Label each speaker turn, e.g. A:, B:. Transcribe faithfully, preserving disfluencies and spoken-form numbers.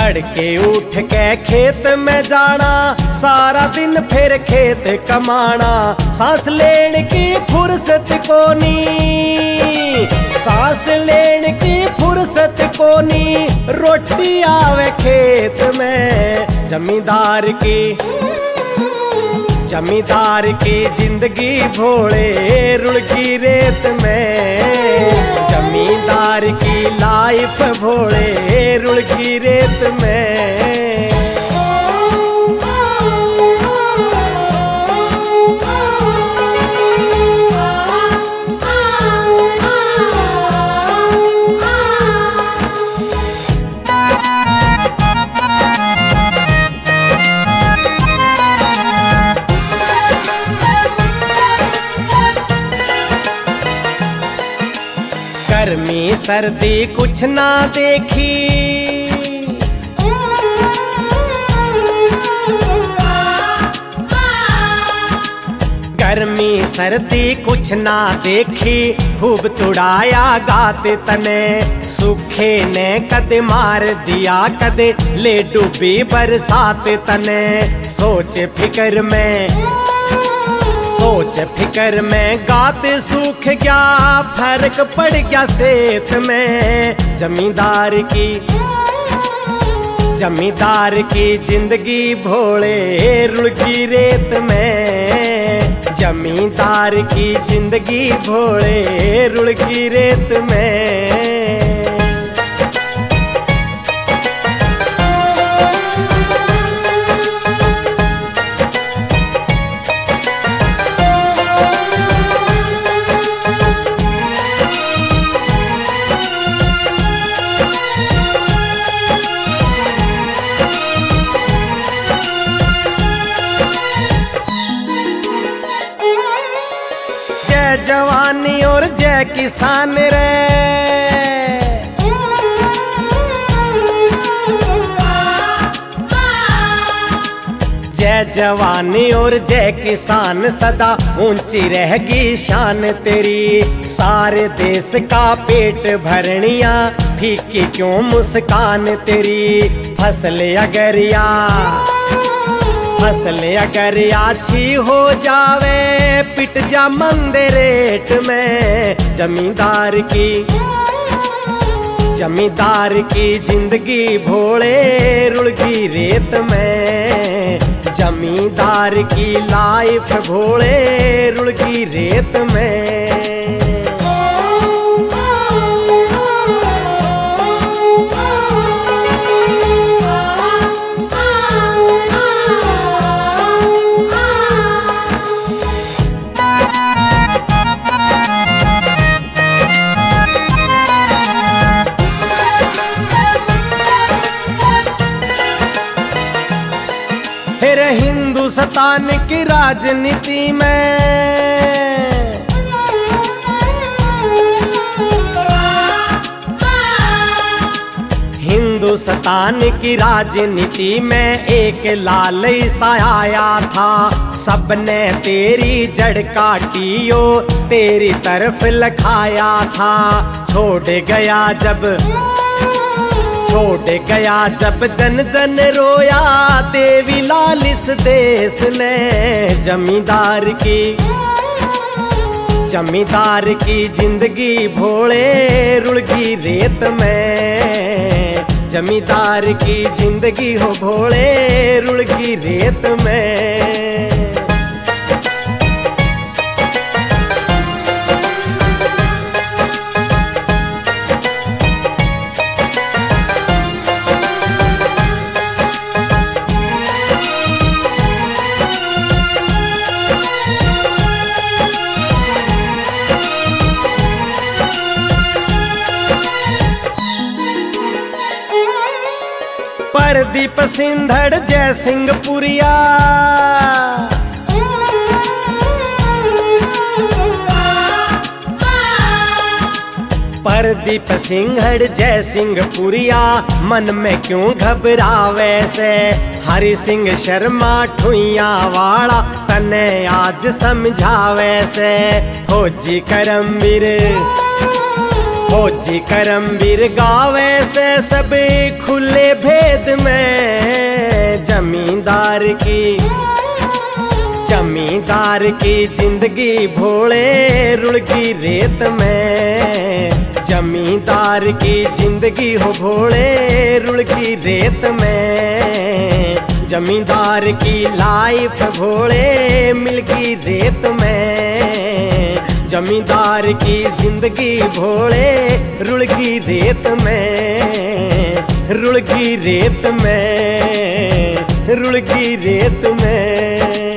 A: तड़के उठ के खेत में जाना, सारा दिन फिर खेत कमाना। सांस लेने की फुर्सत कोनी, सांस लेने की फुर्सत कोनी, रोटी आवे खेत में। जमींदार की जमींदार की जिंदगी भोले रुड़की रेत में। जमींदार की लाइफ भोले रुड़की रेत में। गर्मी सर्दी कुछ ना देखी, गर्मी सर्दी कुछ ना देखी, खूब तुड़ाया गाते तने। सूखे ने कदे मार दिया कदे ले डूबी बरसात तने। सोच फिकर में सोच फिकर में गाते सूख गया, फर्क पड़ गया सेहत में। जमींदार की जमींदार की जिंदगी भोले रुड़की रेत में। जमींदार की जिंदगी भोले रुड़की रेत में। जय जवानी और जय किसान रे, जय जवानी और जय किसान, सदा ऊंची रहेगी शान तेरी। सारे देश का पेट भरनिया, फीकी क्यों मुस्कान तेरी। फसल अगरिया फसल अगर अच्छी हो जावे, पिट जा मंदे रेट में। जमींदार की जमींदार की जिंदगी भोले रुड़की रेत में। जमींदार की लाइफ भोले रुड़की रेत में। फिर हिंदुस्तान की राजनीति में हिंदुस्तान की राजनीति में एक लाल सा आया था। सबने तेरी जड़ काटियो, तेरी तरफ लखाया था। छोड़ गया जब छोड़ गया जब जन जन रोया, देवी लाल इस देश ने। जमींदार की जमींदार की जिंदगी भोले रुड़की रेत में। जमींदार की जिंदगी हो भोले रुड़की रेत में। परदीप सिंधड़ जय सिंहपुरिया, परदीप सिंहड़ जय सिंहपुरिया। मन में क्यों घबरावे से, हरि सिंह शर्मा ठुइया वाला तने आज समझावे से। फौजी करमवीर फौजी करमवीर गावे से सब खुले भेद में। जमींदार की जमींदार की जिंदगी भोले रुड़की रेत में। जमींदार की जिंदगी हो भोले रुड़की रेत में। जमींदार की लाइफ भोले मिलगी रेत में। जमींदार की जिंदगी भोले रुड़गी रेत में। रुड़गी रेत में रुड़गी रेत में।